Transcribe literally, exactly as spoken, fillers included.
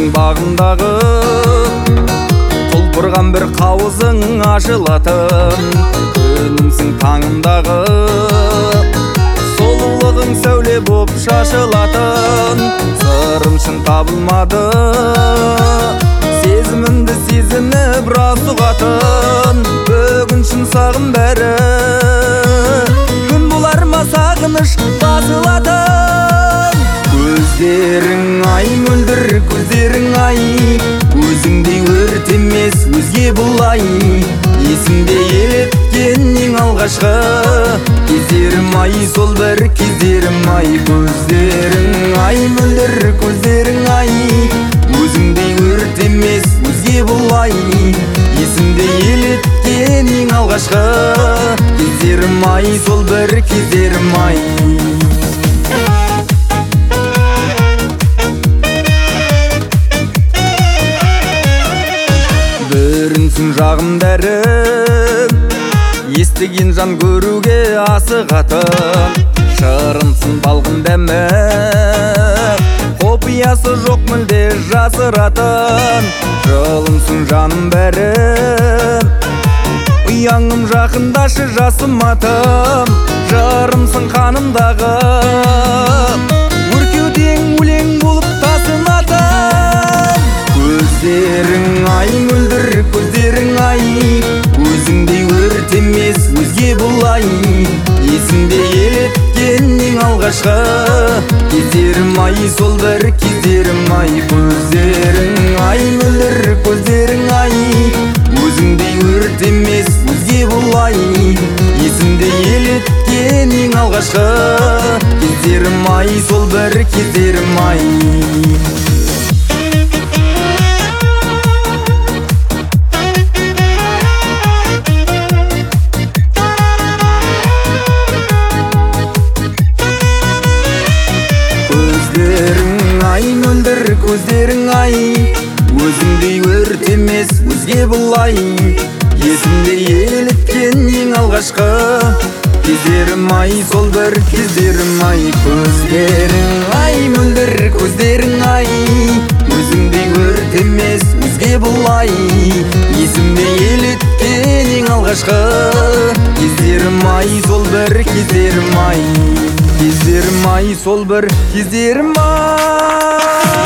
көзіңнің бағындағы құлпырған бір қауызың ашылатын күнімсің таңымдағы сұлулығың сәуле боп шашылатын сырымшың табылмады сезімімді сезініп рас ұғатын бүгін шын сағым бәрі күн болар ма сағыныш басылатын көздерің ай мөлдір көздерің ай өзіңдей өрт емес өзге бұлай есімде елеткен ең алғашқы кездерім ай сол бір кездерім ай көздерің ай мөлдір көздерің ай өзіңдей өрт емес өзге бұлай есімде елеткен ең алғашқы кездерім ай сол бір кездерім ай бүрінсің жағымдарым естіген жан көруге асығатын шырынсың балғын дәмі қопиясы жоқ мүлде жасыратын жылымсың жаным бәрім ұяңым жақындашы жасым атым жырымсың қанымдағы өркеуден өлең болып тасынатын көздерің ай мөлдір көздерің ай өзіңдей өрт емес өзге бұлай есімде елеткен ең алғашқы кездерім ай сол бір кездерім ай көздерің ай мөлдір көздерің ай өзіңдей өрт емес өзге бұлай есімде елеткен ең алғашқы кездерім ай сол бір кездерім ай көздерің ай мөлдір көздерің ай өзіңдей өрт емес өзге бұлай есімде елеткен ең алғашқы кездерім ай сол бір кездерім ай көздерің ай мөлдір көздерің ай өзіңдей өрт емес өзге бұлай есімде елеткен ең алғашқы кездерім ай сол бір кездерім ай кездерім ай сол бір кездерім ай